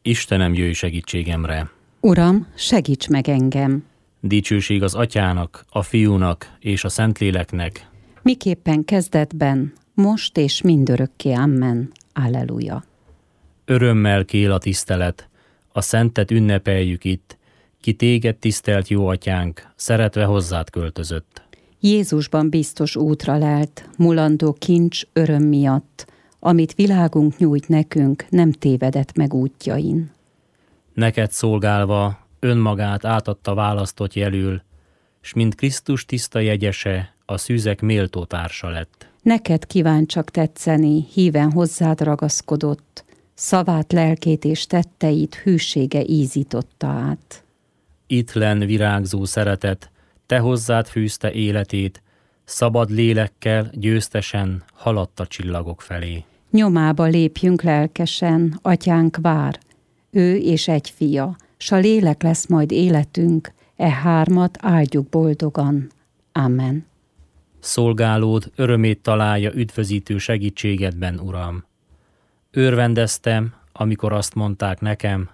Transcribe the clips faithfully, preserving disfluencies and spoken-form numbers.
Istenem, jöjj segítségemre! Uram, segíts meg engem! Dicsőség az Atyának, a Fiúnak és a Szentléleknek, miképpen kezdetben, most és mindörökké. Amen. Alleluja. Örömmel kél a tisztelet, a Szentet ünnepeljük itt, ki téged tisztelt jó Atyánk, szeretve hozzád költözött. Jézusban biztos útra lelt, mulandó kincs öröm miatt, amit világunk nyújt nekünk, nem tévedett meg útjain. Neked szolgálva önmagát átadta választott jelül, s mint Krisztus tiszta jegyese, a szűzek méltó társa lett. Neked kíván csak tetszeni, híven hozzád ragaszkodott, szavát, lelkét és tetteit hűsége ízította át. Ittlen virágzó szeretet, te hozzád fűzte életét, szabad lélekkel, győztesen haladt a csillagok felé. Nyomába lépjünk lelkesen, Atyánk vár, ő és egy fia, s a lélek lesz majd életünk, e hármat áldjuk boldogan. Amen. Szolgálód örömét találja üdvözítő segítségedben, Uram. Örvendeztem, amikor azt mondták nekem,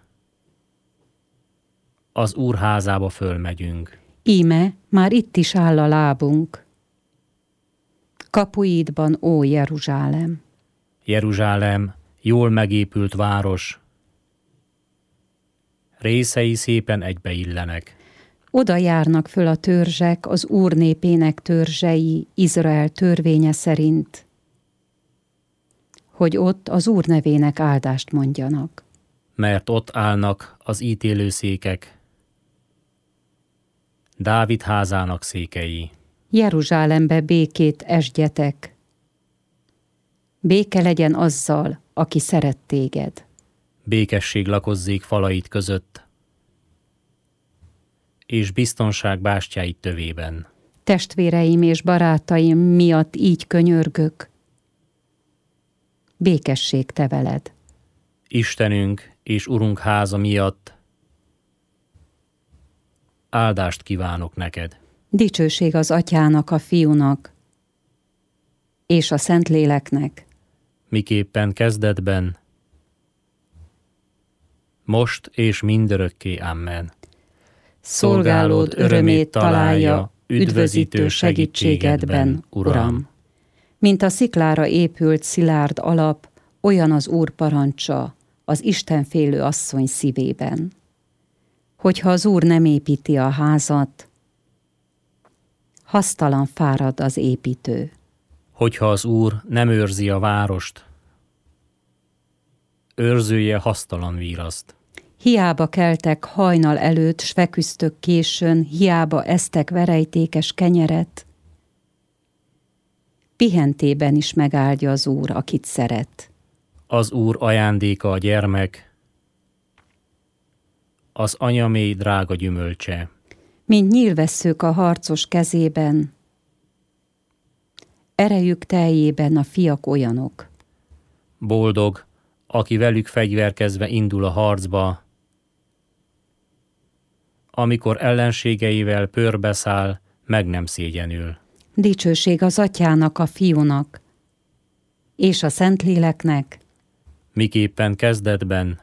az Úr házába fölmegyünk. Íme, már itt is áll a lábunk. Kapuidban, ó Jeruzsálem! Jeruzsálem, jól megépült város, részei szépen egybeillenek. Oda járnak föl a törzsek, az Úr népének törzsei, Izrael törvénye szerint, hogy ott az Úr nevének áldást mondjanak. Mert ott állnak az ítélőszékek, Dávid házának székei. Jeruzsálembe békét esdjetek. Béke legyen azzal, aki szeret téged. Békesség lakozzék falait között, és biztonság bástyáit tövében. Testvéreim és barátaim miatt így könyörgök. Békesség te veled. Istenünk és Urunk háza miatt áldást kívánok neked. Dicsőség az Atyának, a Fiúnak és a Szentléleknek, miképpen kezdetben, most és mindörökké. Amen. Szolgálód örömét találja, üdvözítő segítségedben, Uram. Mint a sziklára épült szilárd alap, olyan az Úr parancsa az istenfélő asszony szívében. Hogyha az Úr nem építi a házat, hasztalan fárad az építő. Hogyha az Úr nem őrzi a várost, őrzője hasztalan víraszt. Hiába keltek hajnal előtt, s feküztök későn, hiába esztek verejtékes kenyeret. Pihentében is megáldja az Úr, akit szeret. Az Úr ajándéka a gyermek, az anya mély drága gyümölcse. Mint nyílvesszők a harcos kezében, erejük teljében a fiak olyanok. Boldog, aki velük fegyverkezve indul a harcba, amikor ellenségeivel pörbeszáll, meg nem szégyenül. Dicsőség az Atyának, a Fiúnak és a Szentléleknek, miképpen kezdetben,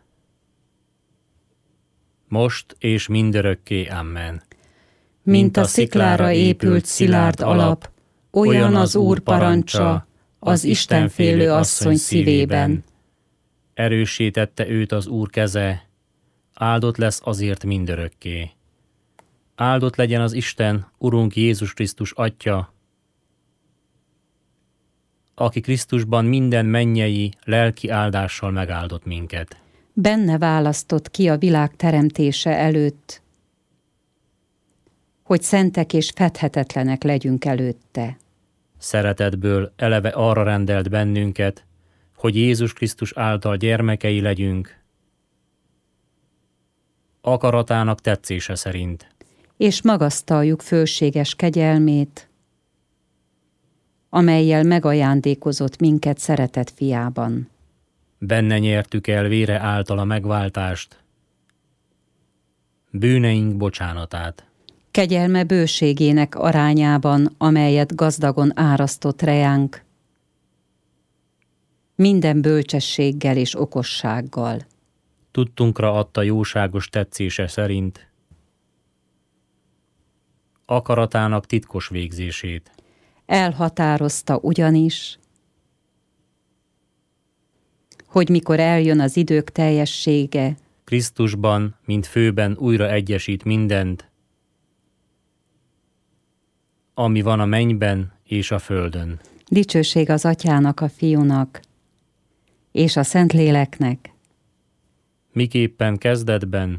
most és mindörökké. Amen. Mint a sziklára épült szilárd alap, olyan az Úr parancsa az istenfélő asszony szívében. Erőssé tette őt az Úr keze, áldott lesz azért mindörökké. Áldott legyen az Isten, Urunk Jézus Krisztus Atya, aki Krisztusban minden mennyei, lelki áldással megáldott minket. Benne választott ki a világ teremtése előtt, hogy szentek és fedhetetlenek legyünk előtte. Szeretetből eleve arra rendelt bennünket, hogy Jézus Krisztus által gyermekei legyünk, akaratának tetszése szerint. És magasztaljuk fölséges kegyelmét, amellyel megajándékozott minket szeretett fiában. Benne nyertük el vére által a megváltást, bűneink bocsánatát. Kegyelme bőségének arányában, amelyet gazdagon árasztott rejánk, minden bölcsességgel és okossággal. tudtunkra adta jóságos tetszése szerint, akaratának titkos végzését. Elhatározta ugyanis, hogy mikor eljön az idők teljessége, Krisztusban, mint főben újra egyesít mindent, ami van a mennyben és a földön. Dicsőség az Atyának, a Fiúnak és a Szentléleknek, miképpen kezdetben,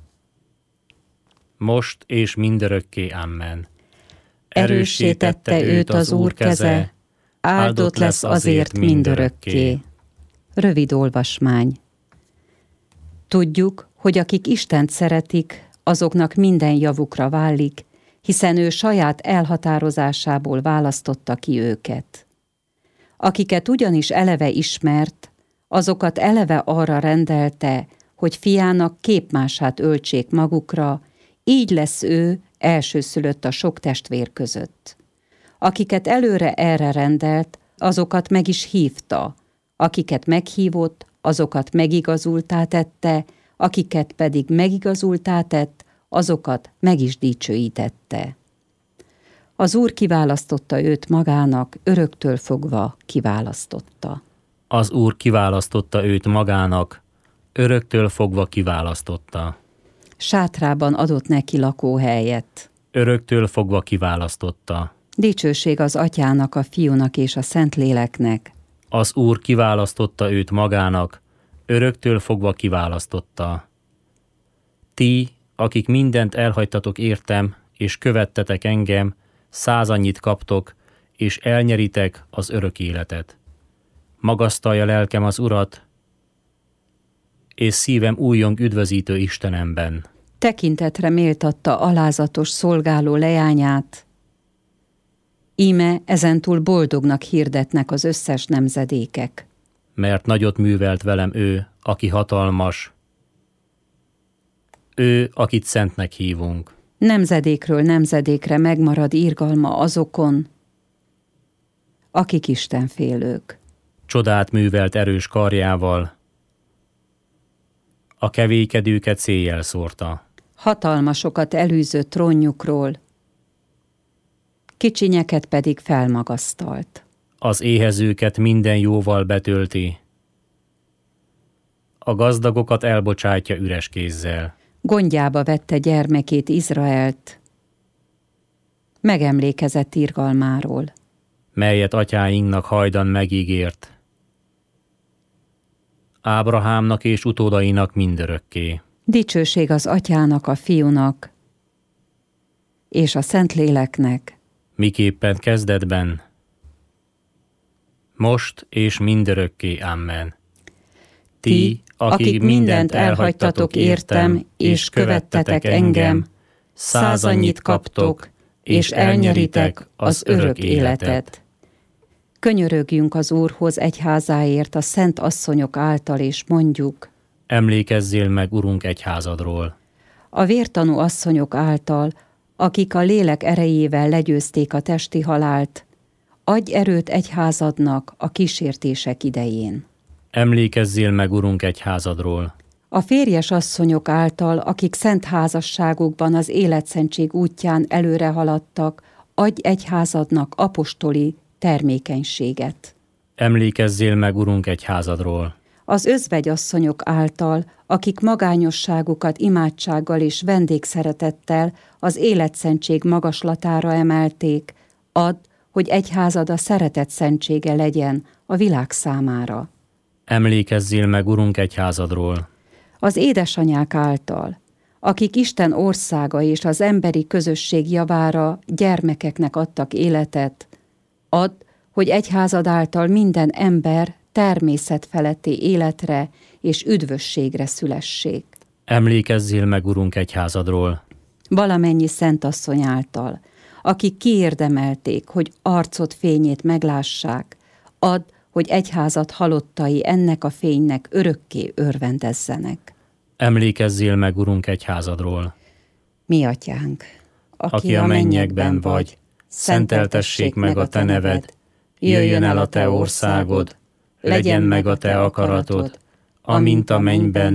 most és mindörökké. Amen. Erőssé tette őt az Úr keze, áldott lesz azért mindörökké. Rövid olvasmány. Tudjuk, hogy akik Istent szeretik, azoknak minden javukra válik, hiszen ő saját elhatározásából választotta ki őket. Akiket ugyanis eleve ismert, azokat eleve arra rendelte, hogy fiának képmását öltsék magukra, így lesz ő elsőszülött a sok testvér között. Akiket előre erre rendelt, azokat meg is hívta, akiket meghívott, azokat megigazultá tette, akiket pedig megigazultá tett, azokat meg is dicsőítette. Az Úr kiválasztotta őt magának, öröktől fogva kiválasztotta. Az Úr kiválasztotta őt magának, öröktől fogva kiválasztotta. Sátrában adott neki lakóhelyet. Öröktől fogva kiválasztotta. Dicsőség az Atyának, a Fiúnak és a Szentléleknek. Az Úr kiválasztotta őt magának, öröktől fogva kiválasztotta. Ti, akik mindent elhagytatok értem, és követtetek engem, százannyit kaptok, és elnyeritek az örök életet. Magasztalja lelkem az Urat, és szívem újjong üdvözítő Istenemben. Tekintetre méltatta alázatos szolgáló leányát. Íme ezentúl boldognak hirdetnek az összes nemzedékek. Mert nagyot művelt velem ő, aki hatalmas, ő, akit szentnek hívunk. Nemzedékről nemzedékre megmarad irgalma azokon, akik istenfélők. Csodát művelt erős karjával, a kevélykedőket széjjel szórta. Hatalmasokat elűzött trónjukról, kicsinyeket pedig felmagasztalt. Az éhezőket minden jóval betölti, a gazdagokat elbocsátja üres kézzel. Gondjába vette gyermekét, Izraelt, megemlékezett irgalmáról, melyet atyáinknak hajdan megígért, Ábrahámnak és utódainak mindörökké. Dicsőség az Atyának, a Fiúnak és a Szentléleknek, miképpen kezdetben, most és mindörökké. Amen. Ti, akik mindent elhagytatok értem, és követtetek engem, százannyit kaptok, és elnyeritek az örök életet. Könyörögjünk az Úrhoz egyházáért a szent asszonyok által, és mondjuk: Emlékezzél meg, Urunk, egyházadról. A vértanú asszonyok által, akik a lélek erejével legyőzték a testi halált, adj erőt egyházadnak a kísértések idején. Emlékezzél meg, Urunk, egyházadról. A férjes asszonyok által, akik szent házasságukban az életszentség útján előre haladtak, adj egyházadnak apostoli termékenységet. Emlékezzél meg, Urunk, egyházadról. Az özvegyasszonyok által, akik magányosságukat imádsággal és vendégszeretettel az életszentség magaslatára emelték, add, hogy egyházad a szeretet szentsége legyen a világ számára. Emlékezzél meg, Urunk, egyházadról. Az édesanyák által, akik Isten országa és az emberi közösség javára gyermekeknek adtak életet, add, hogy egyházad által minden ember természet feletti életre és üdvösségre szülessék. Emlékezzél meg, Urunk, egyházadról. Valamennyi szentasszony által, akik kiérdemelték, hogy arcod fényét meglássák, add, hogy egyházad halottai ennek a fénynek örökké örvendezzenek. Emlékezzél meg, Urunk, egyházadról. Mi Atyánk, aki, aki a mennyekben vagy, szenteltessék meg a te neved, jöjjön el a te országod, legyen meg a te akaratod, amint a mennyben,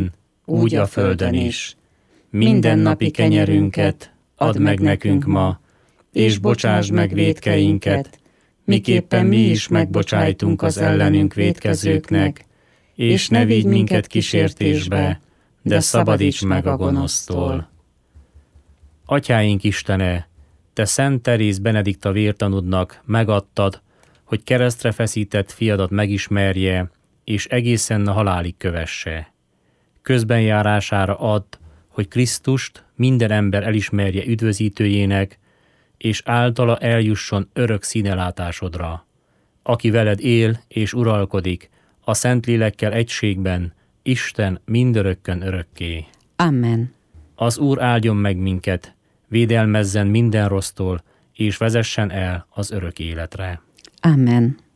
úgy a földön is. Mindennapi kenyerünket add meg nekünk ma, és bocsásd meg vétkeinket, miképpen mi is megbocsájtunk az ellenünk vétkezőknek, és ne vigy minket kísértésbe, de szabadíts meg a gonosztól. Atyáink Istene, te Szent Teréz Benedikta vértanudnak megadtad, hogy keresztre feszített fiadat megismerje, és egészen a halálig kövesse. Közbenjárására add, hogy Krisztust minden ember elismerje üdvözítőjének, és általa eljusson örök színelátásodra, aki veled él és uralkodik, a Szentlélekkel egységben, Isten mindörökkön örökké. Amen. Az Úr áldjon meg minket, védelmezzen minden rossztól, és vezessen el az örök életre. Amen.